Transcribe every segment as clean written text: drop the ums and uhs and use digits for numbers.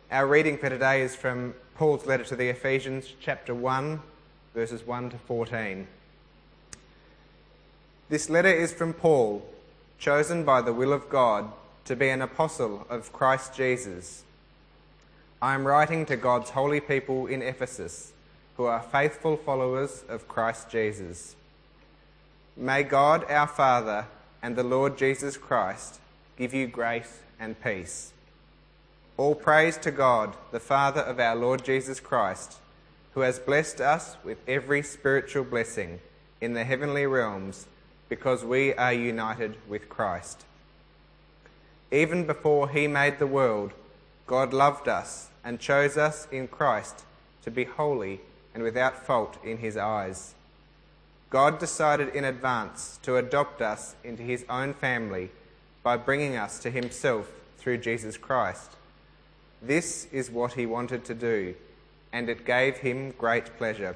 Our reading for today is from Paul's letter to the Ephesians, chapter 1, verses 1 to 14. This letter is from Paul, chosen by the will of God to be an apostle of Christ Jesus. I am writing to God's holy people in Ephesus, who are faithful followers of Christ Jesus. May God our Father and the Lord Jesus Christ give you grace and peace. All praise to God, the Father of our Lord Jesus Christ, who has blessed us with every spiritual blessing in the heavenly realms because we are united with Christ. Even before he made the world, God loved us and chose us in Christ to be holy and without fault in his eyes. God decided in advance to adopt us into his own family by bringing us to himself through Jesus Christ. This is what he wanted to do, and it gave him great pleasure.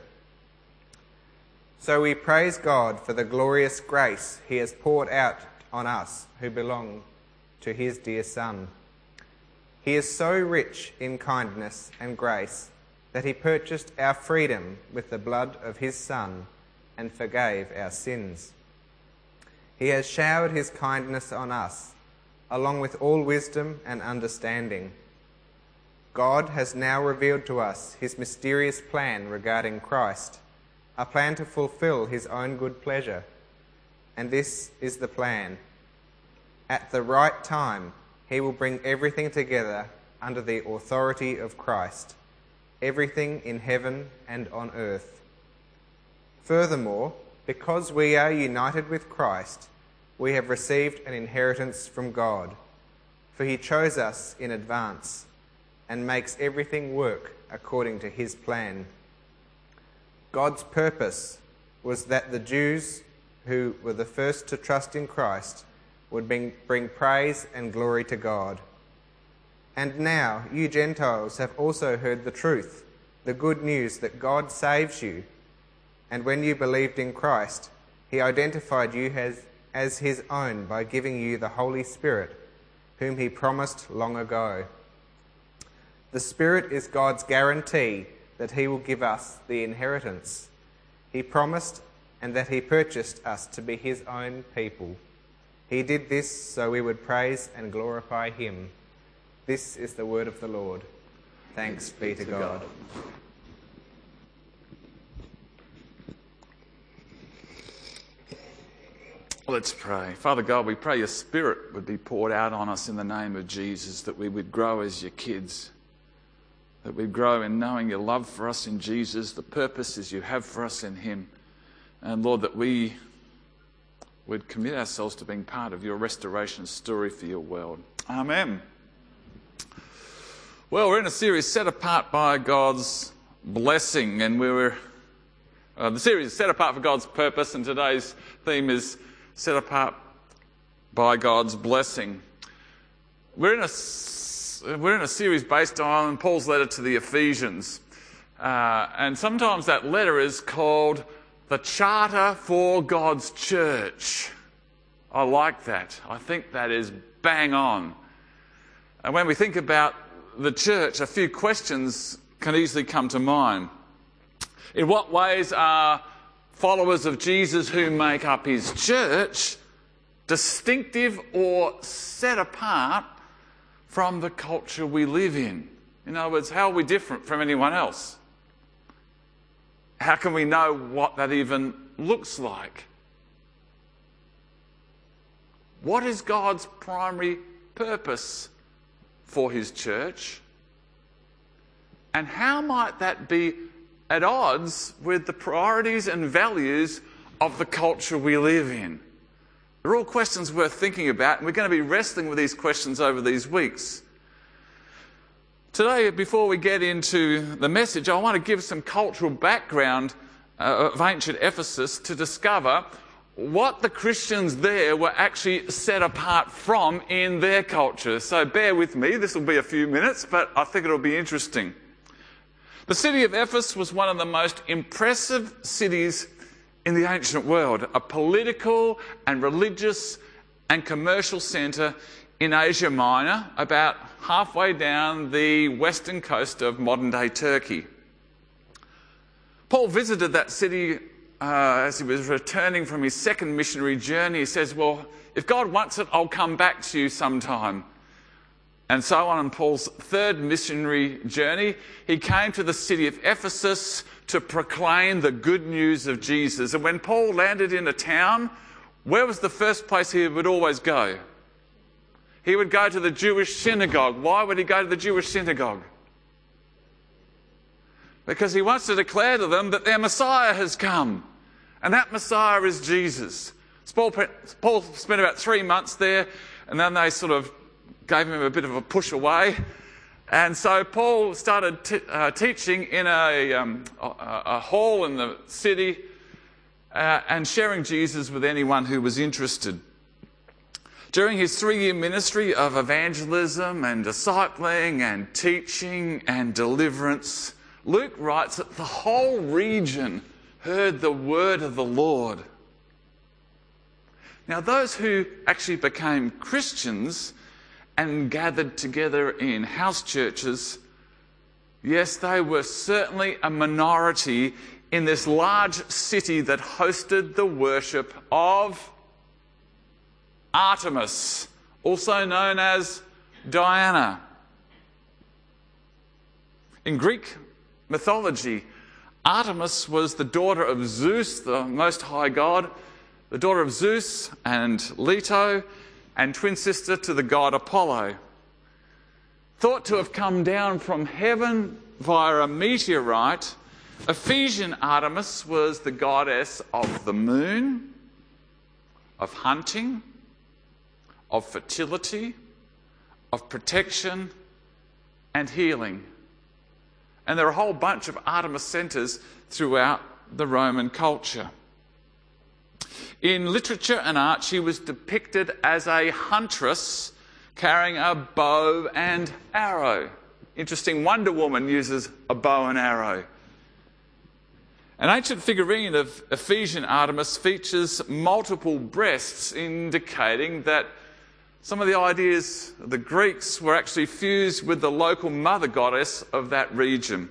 So we praise God for the glorious grace he has poured out on us who belong to his dear Son. He is so rich in kindness and grace that he purchased our freedom with the blood of his Son and forgave our sins. He has showered his kindness on us, along with all wisdom and understanding. God has now revealed to us his mysterious plan regarding Christ, a plan to fulfill his own good pleasure. And this is the plan. At the right time, he will bring everything together under the authority of Christ, everything in heaven and on earth. Furthermore, because we are united with Christ, we have received an inheritance from God, for he chose us in advance and makes everything work according to his plan. God's purpose was that the Jews, who were the first to trust in Christ, would bring praise and glory to God. And now you Gentiles have also heard the truth, the good news that God saves you. And when you believed in Christ, he identified you as his own by giving you the Holy Spirit, whom he promised long ago. The Spirit is God's guarantee that he will give us the inheritance he promised and that he purchased us to be his own people. He did this so we would praise and glorify him. This is the word of the Lord. Thanks be to God. Let's pray. Father God, we pray your Spirit would be poured out on us in the name of Jesus, that we would grow as your kids, that we'd grow in knowing your love for us in Jesus, the purposes you have for us in him, and Lord, that we would commit ourselves to being part of your restoration story for your world. Amen. Well, we're in a series set apart by God's blessing, and the series is set apart for God's purpose, and today's theme is set apart by God's blessing. We're in a series based on Paul's letter to the Ephesians, and sometimes that letter is called the Charter for God's Church. I like that. I think that is bang on. And when we think about the church, a few questions can easily come to mind. In what ways are followers of Jesus who make up his church distinctive or set apart from the culture we live in? In other words, how are we different from anyone else? How can we know what that even looks like? What is God's primary purpose for his church? And how might that be at odds with the priorities and values of the culture we live in? They're all questions worth thinking about, and we're going to be wrestling with these questions over these weeks. Today, before we get into the message, I want to give some cultural background of ancient Ephesus to discover what the Christians there were actually set apart from in their culture. So bear with me, this will be a few minutes, but I think it'll be interesting. The city of Ephesus was one of the most impressive cities in the ancient world, a political and religious and commercial centre in Asia Minor, about halfway down the western coast of modern-day Turkey. Paul visited that city as he was returning from his second missionary journey. He says, well, if God wants it, I'll come back to you sometime. And so on Paul's third missionary journey, he came to the city of Ephesus to proclaim the good news of Jesus. And when Paul landed in a town, where was the first place he would always go? He would go to the Jewish synagogue. Why would he go to the Jewish synagogue? Because he wants to declare to them that their Messiah has come. And that Messiah is Jesus. Paul spent about 3 months there, and then they sort of gave him a bit of a push away. And so Paul started teaching in a hall in the city and sharing Jesus with anyone who was interested. During his 3-year ministry of evangelism and discipling and teaching and deliverance, Luke writes that the whole region heard the word of the Lord. Now, those who actually became Christians and gathered together in house churches, yes, they were certainly a minority in this large city that hosted the worship of Artemis, also known as Diana. In Greek mythology, Artemis was the daughter of Zeus, the Most High God, the daughter of Zeus and Leto, and twin sister to the god Apollo. Thought to have come down from heaven via a meteorite, Ephesian Artemis was the goddess of the moon, of hunting, of fertility, of protection, and healing. And there are a whole bunch of Artemis centres throughout the Roman culture. In literature and art, she was depicted as a huntress carrying a bow and arrow. Interesting, Wonder Woman uses a bow and arrow. An ancient figurine of Ephesian Artemis features multiple breasts, indicating that some of the ideas of the Greeks were actually fused with the local mother goddess of that region.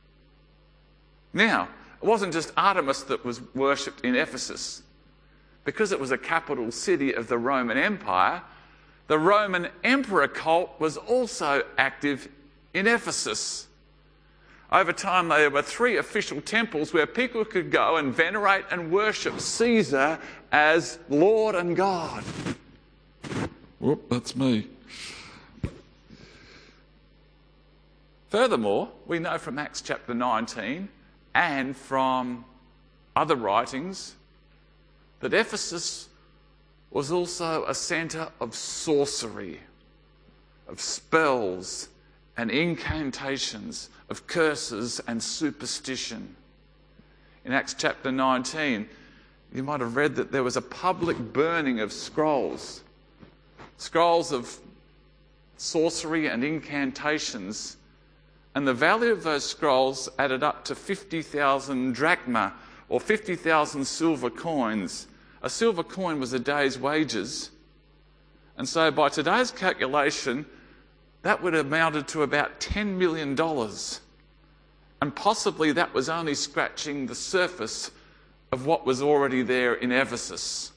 Now, it wasn't just Artemis that was worshipped in Ephesus. Because it was a capital city of the Roman Empire, the Roman emperor cult was also active in Ephesus. Over time, there were 3 official temples where people could go and venerate and worship Caesar as Lord and God. Whoop, that's me. Furthermore, we know from Acts chapter 19 and from other writings that Ephesus was also a centre of sorcery, of spells and incantations, of curses and superstition. In Acts chapter 19, you might have read that there was a public burning of scrolls of sorcery and incantations, and the value of those scrolls added up to 50,000 drachma, or 50,000 silver coins. A silver coin was a day's wages. And so by today's calculation, that would have amounted to about $10 million. And possibly that was only scratching the surface of what was already there in Ephesus.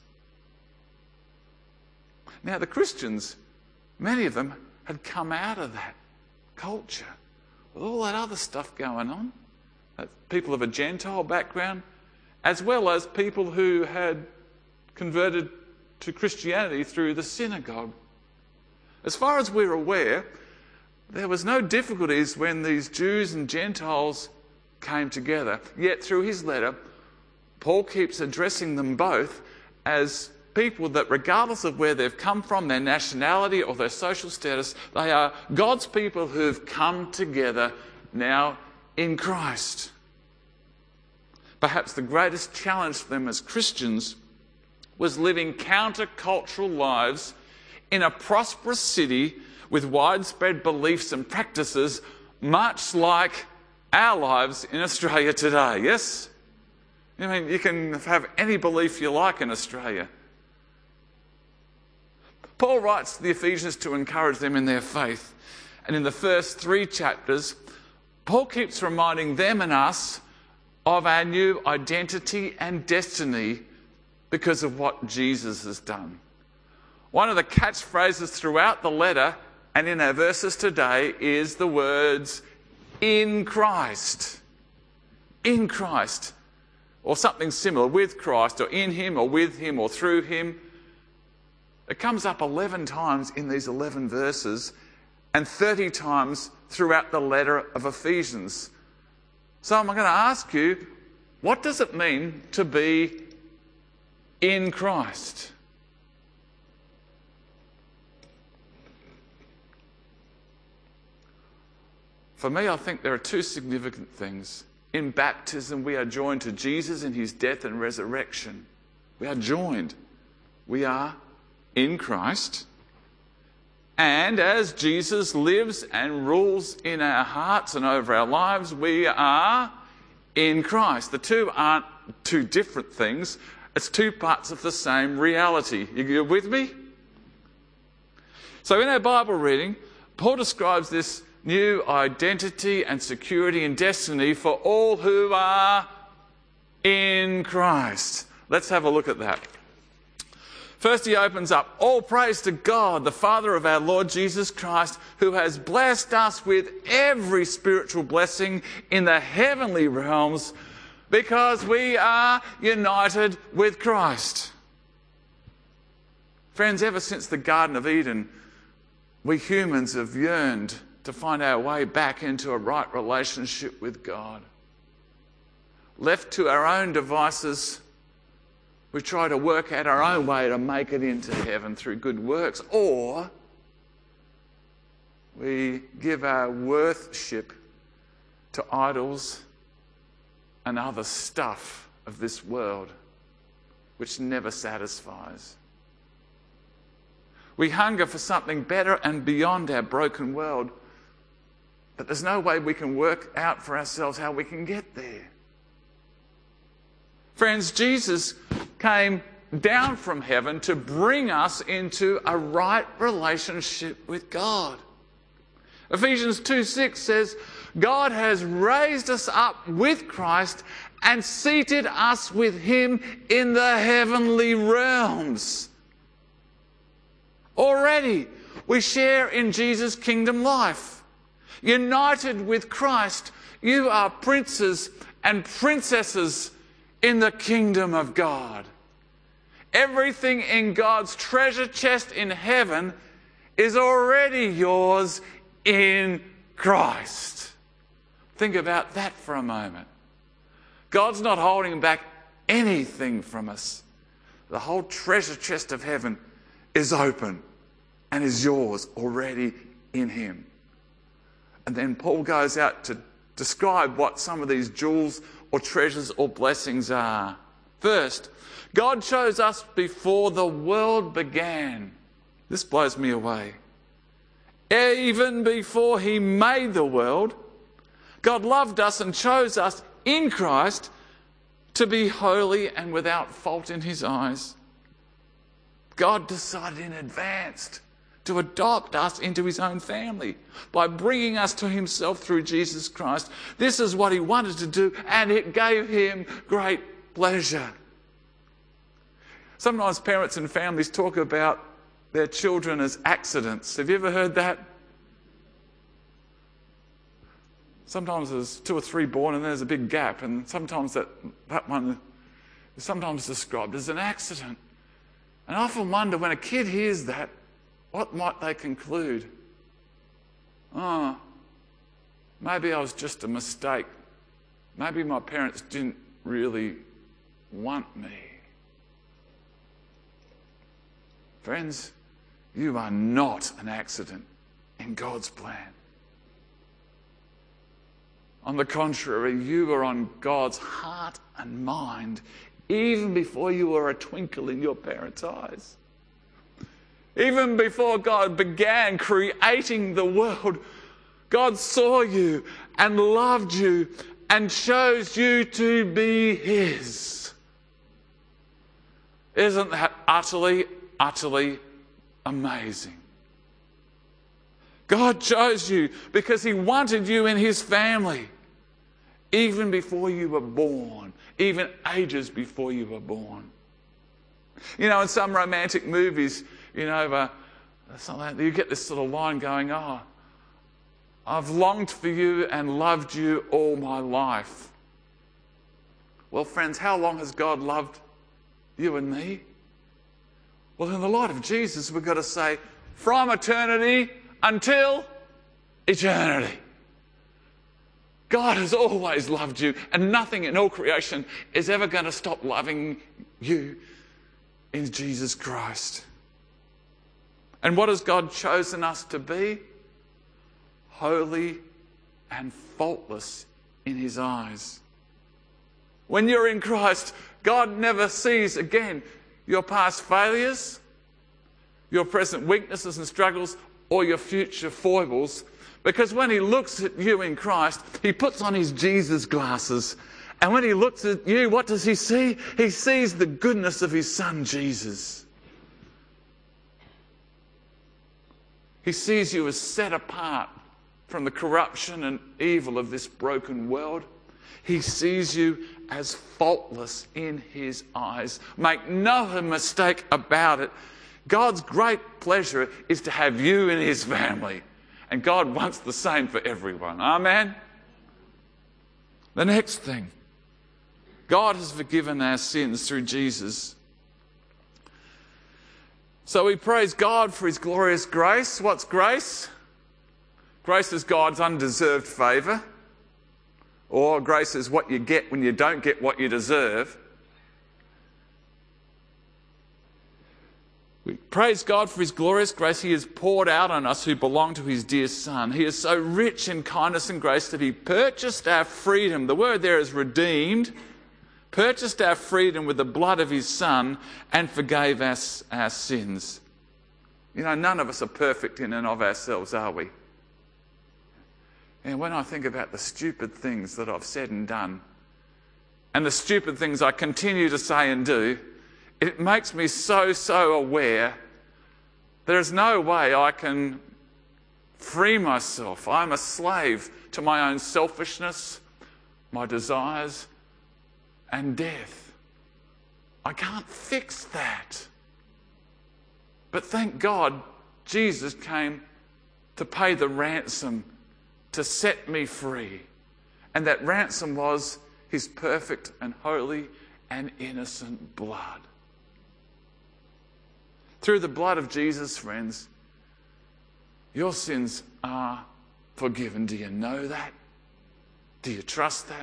Now, the Christians, many of them had come out of that culture with all that other stuff going on. People of a Gentile background, as well as people who had converted to Christianity through the synagogue. As far as we're aware, there was no difficulties when these Jews and Gentiles came together. Yet through his letter, Paul keeps addressing them both as people that, regardless of where they've come from, their nationality or their social status, they are God's people who've come together now in Christ. Perhaps the greatest challenge for them as Christians was living counter-cultural lives in a prosperous city with widespread beliefs and practices, much like our lives in Australia today, yes? I mean, you can have any belief you like in Australia. Paul writes to the Ephesians to encourage them in their faith. And in the first 3 chapters, Paul keeps reminding them and us of our new identity and destiny because of what Jesus has done. One of the catchphrases throughout the letter and in our verses today is the words, in Christ. In Christ. Or something similar, with Christ, or in him, or with him, or through him. It comes up 11 times in these 11 verses and 30 times throughout the letter of Ephesians. So I'm going to ask you, what does it mean to be in Christ? For me, I think there are 2 significant things. In baptism, we are joined to Jesus in his death and resurrection. We are joined. We are in Christ. And as Jesus lives and rules in our hearts and over our lives, we are in Christ. The 2 aren't 2 different things. It's 2 parts of the same reality. You with me? So in our Bible reading, Paul describes this new identity and security and destiny for all who are in Christ. Let's have a look at that. First, he opens up, all praise to God, the Father of our Lord Jesus Christ, who has blessed us with every spiritual blessing in the heavenly realms because we are united with Christ. Friends, ever since the Garden of Eden, we humans have yearned to find our way back into a right relationship with God. Left to our own devices, we try to work out our own way to make it into heaven through good works, or we give our worship to idols and other stuff of this world, which never satisfies. We hunger for something better and beyond our broken world, but there's no way we can work out for ourselves how we can get there. Friends, Jesus came down from heaven to bring us into a right relationship with God. Ephesians 2:6 says, God has raised us up with Christ and seated us with him in the heavenly realms. Already, we share in Jesus' kingdom life. United with Christ, you are princes and princesses in the kingdom of God. Everything in God's treasure chest in heaven is already yours in Christ. Think about that for a moment. God's not holding back anything from us. The whole treasure chest of heaven is open and is yours already in him. And then Paul goes out to describe what some of these jewels or treasures or blessings are. First, God chose us before the world began. This blows me away. Even before he made the world, God loved us and chose us in Christ to be holy and without fault in his eyes. God decided in advance to adopt us into his own family by bringing us to himself through Jesus Christ. This is what he wanted to do, and it gave him great pleasure. Sometimes parents and families talk about their children as accidents. Have you ever heard that? Sometimes there's 2 or 3 born and there's a big gap, and sometimes that one is sometimes described as an accident. And I often wonder, when a kid hears that, what might they conclude? Oh, maybe I was just a mistake. Maybe my parents didn't really want me. Friends, you are not an accident in God's plan. On the contrary, you were on God's heart and mind even before you were a twinkle in your parents' eyes. Even before God began creating the world, God saw you and loved you and chose you to be his. Isn't that utterly, utterly amazing? God chose you because he wanted you in his family, even before you were born, even ages before you were born. You know, in some romantic movies, you know, something like that, you get this sort of line going, oh, I've longed for you and loved you all my life. Well, friends, how long has God loved you and me? Well, in the light of Jesus, we've got to say, from eternity until eternity. God has always loved you, and nothing in all creation is ever going to stop loving you in Jesus Christ. And what has God chosen us to be? Holy and faultless in his eyes. When you're in Christ, God never sees again your past failures, your present weaknesses and struggles, or your future foibles. Because when he looks at you in Christ, he puts on his Jesus glasses. And when he looks at you, what does he see? He sees the goodness of his Son, Jesus. He sees you as set apart from the corruption and evil of this broken world. He sees you as faultless in his eyes. Make no mistake about it. God's great pleasure is to have you in his family. And God wants the same for everyone. Amen? The next thing. God has forgiven our sins through Jesus. So we praise God for his glorious grace. What's grace? Grace is God's undeserved favour. Or grace is what you get when you don't get what you deserve. We praise God for his glorious grace he has poured out on us who belong to his dear Son. He is so rich in kindness and grace that he purchased our freedom. The word there is redeemed. Purchased our freedom with the blood of his Son and forgave us our sins. You know, none of us are perfect in and of ourselves, are we? And when I think about the stupid things that I've said and done, and the stupid things I continue to say and do, it makes me so aware there's no way I can free myself. I'm a slave to my own selfishness, my desires, and death. I can't fix that. But thank God Jesus came to pay the ransom to set me free. And that ransom was his perfect and holy and innocent blood. Through the blood of Jesus, friends, your sins are forgiven. Do you know that? Do you trust that?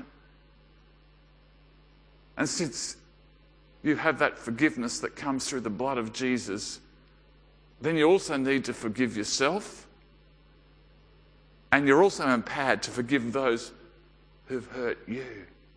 And since you have that forgiveness that comes through the blood of Jesus, then you also need to forgive yourself. And you're also empowered to forgive those who've hurt you.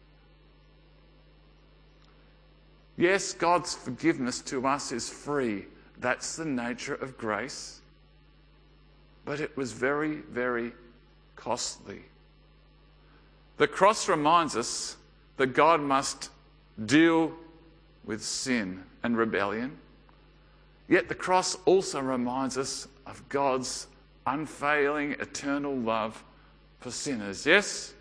Yes, God's forgiveness to us is free. That's the nature of grace. But it was very, very costly. The cross reminds us that God must deal with sin and rebellion. Yet the cross also reminds us of God's unfailing, eternal love for sinners. Yes?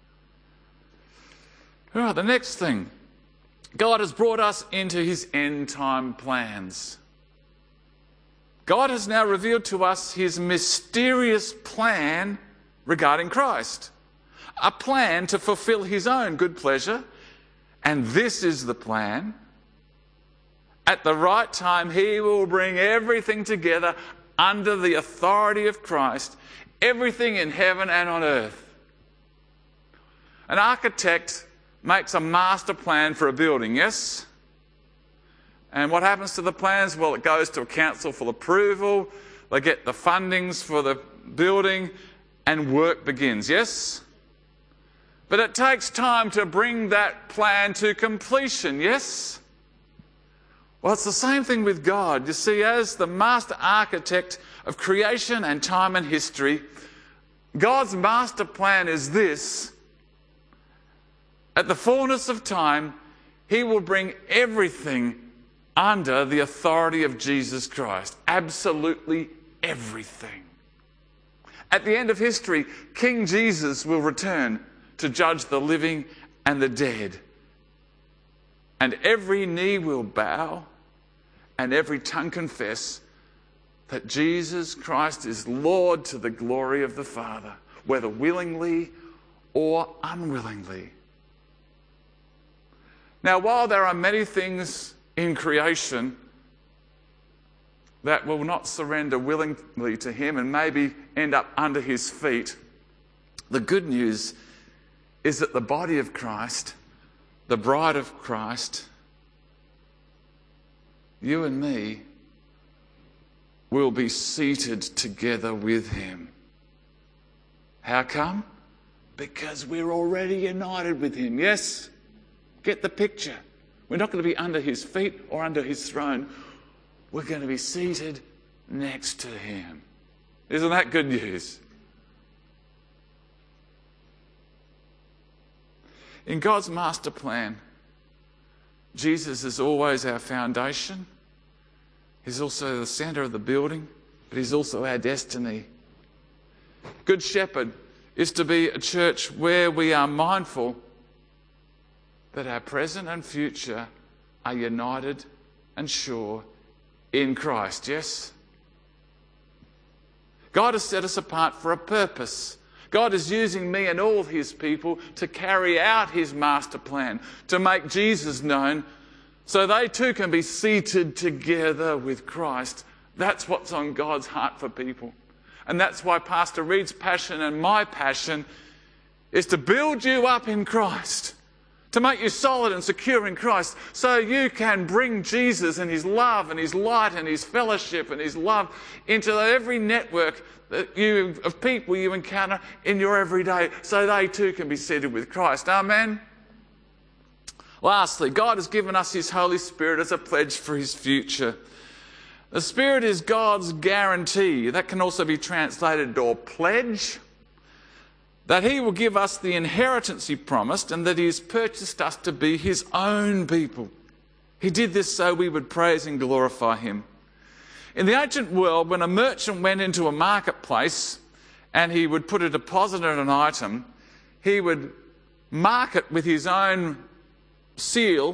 All right, the next thing. God has brought us into his end-time plans. God has now revealed to us his mysterious plan regarding Christ. A plan to fulfill his own good pleasure. And this is the plan. At the right time, he will bring everything together under the authority of Christ, everything in heaven and on earth. An architect makes a master plan for a building, yes? And what happens to the plans? Well, it goes to a council for approval, they get the fundings for the building, and work begins, yes? But it takes time to bring that plan to completion, yes? Well, it's the same thing with God. You see, as the master architect of creation and time and history, God's master plan is this. At the fullness of time, he will bring everything under the authority of Jesus Christ. Absolutely everything. At the end of history, King Jesus will return to judge the living and the dead. And every knee will bow and every tongue confess that Jesus Christ is Lord to the glory of the Father, whether willingly or unwillingly. Now, while there are many things in creation that will not surrender willingly to him and maybe end up under his feet, the good news is that the body of Christ, the bride of Christ, you and me, will be seated together with him. How come? Because we're already united with him. Yes? Get the picture. We're not going to be under his feet or under his throne. We're going to be seated next to him. Isn't that good news? In God's master plan, Jesus is always our foundation. He's also the centre of the building, but he's also our destiny. Good Shepherd is to be a church where we are mindful that our present and future are united and sure in Christ, yes? God has set us apart for a purpose. God is using me and all his people to carry out his master plan, to make Jesus known so they too can be seated together with Christ. That's what's on God's heart for people. And that's why Pastor Reed's passion and my passion is to build you up in Christ, to make you solid and secure in Christ, so you can bring Jesus and his love and his light and his fellowship and his love into every network of people you encounter in your everyday, so they too can be seated with Christ. Amen? Lastly, God has given us his Holy Spirit as a pledge for his future. The Spirit is God's guarantee. That can also be translated or pledge, that he will give us the inheritance he promised and that he has purchased us to be his own people. He did this so we would praise and glorify him. In the ancient world, when a merchant went into a marketplace and he would put a deposit on an item, he would mark it with his own seal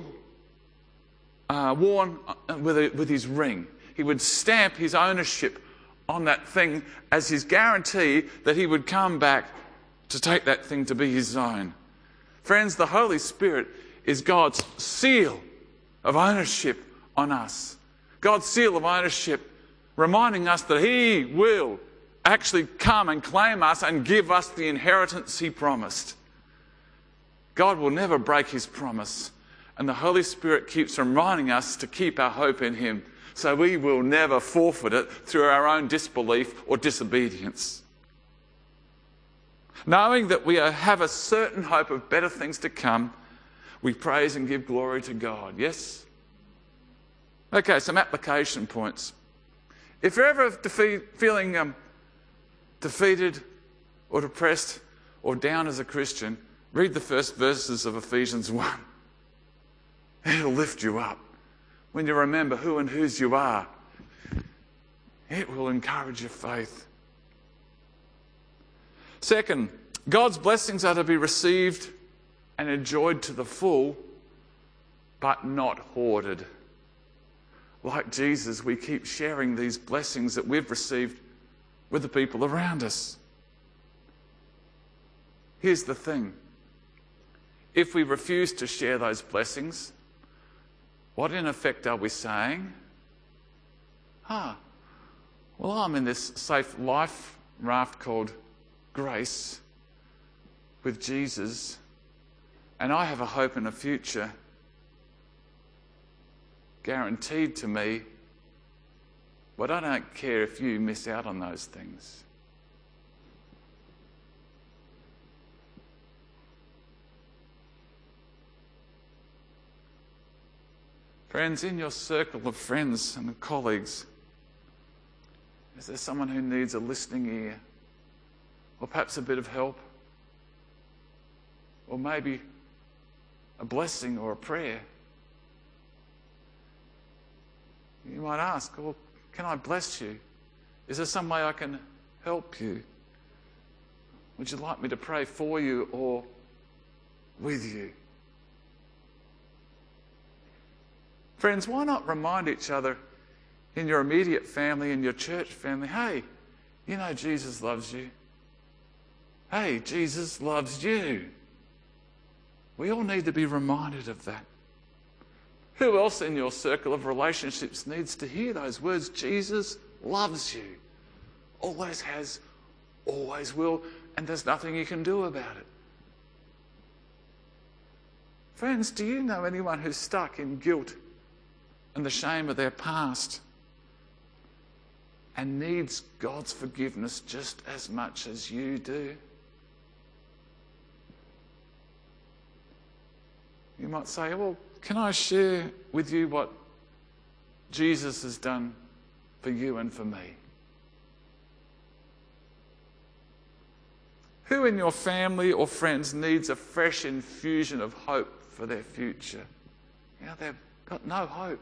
worn with his ring. He would stamp his ownership on that thing as his guarantee that he would come back to take that thing to be his own. Friends, the Holy Spirit is God's seal of ownership on us. God's seal of ownership reminding us that he will actually come and claim us and give us the inheritance he promised. God will never break his promise, and the Holy Spirit keeps reminding us to keep our hope in him, so we will never forfeit it through our own disbelief or disobedience. Knowing that we have a certain hope of better things to come, we praise and give glory to God. Yes? Okay, some application points. If you're ever feeling defeated or depressed or down as a Christian, read the first verses of Ephesians 1. It'll lift you up. When you remember who and whose you are, it will encourage your faith. Second, God's blessings are to be received and enjoyed to the full, but not hoarded. Like Jesus, we keep sharing these blessings that we've received with the people around us. Here's the thing. If we refuse to share those blessings, what in effect are we saying? Well, I'm in this safe life raft called grace with Jesus, and I have a hope and a future guaranteed to me, but I don't care if you miss out on those things. Friends, in your circle of friends and colleagues, is there someone who needs a listening ear? Or perhaps a bit of help? Or maybe a blessing or a prayer? You might ask, well, can I bless you? Is there some way I can help you? Would you like me to pray for you or with you? Friends, why not remind each other in your immediate family, in your church family, hey, you know Jesus loves you. Hey, Jesus loves you. We all need to be reminded of that. Who else in your circle of relationships needs to hear those words? Jesus loves you. Always has, always will, and there's nothing you can do about it. Friends, do you know anyone who's stuck in guilt and the shame of their past and needs God's forgiveness just as much as you do? You might say, well, can I share with you what Jesus has done for you and for me? Who in your family or friends needs a fresh infusion of hope for their future? You know, they've got no hope.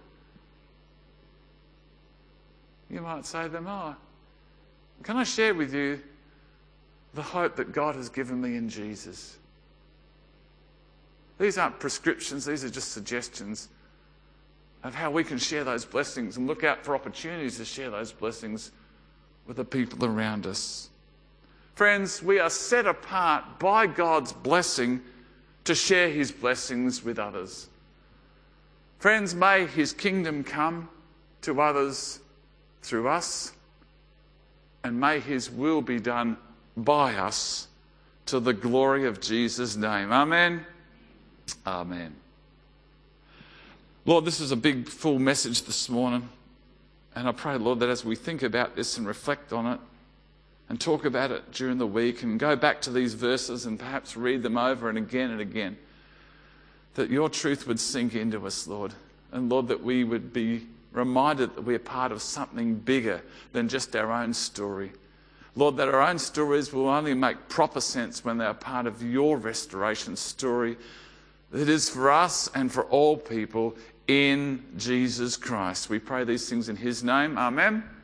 You might say to them, oh, can I share with you the hope that God has given me in Jesus? These aren't prescriptions, these are just suggestions of how we can share those blessings and look out for opportunities to share those blessings with the people around us. Friends, we are set apart by God's blessing to share his blessings with others. Friends, may his kingdom come to others through us, and may his will be done by us to the glory of Jesus' name. Amen. Amen. Lord, this is a big, full message this morning. And I pray, Lord, that as we think about this and reflect on it and talk about it during the week and go back to these verses and perhaps read them over and again, that your truth would sink into us, Lord. And Lord, that we would be reminded that we're part of something bigger than just our own story. Lord, that our own stories will only make proper sense when they're part of your restoration story that is for us and for all people in Jesus Christ. We pray these things in his name. Amen.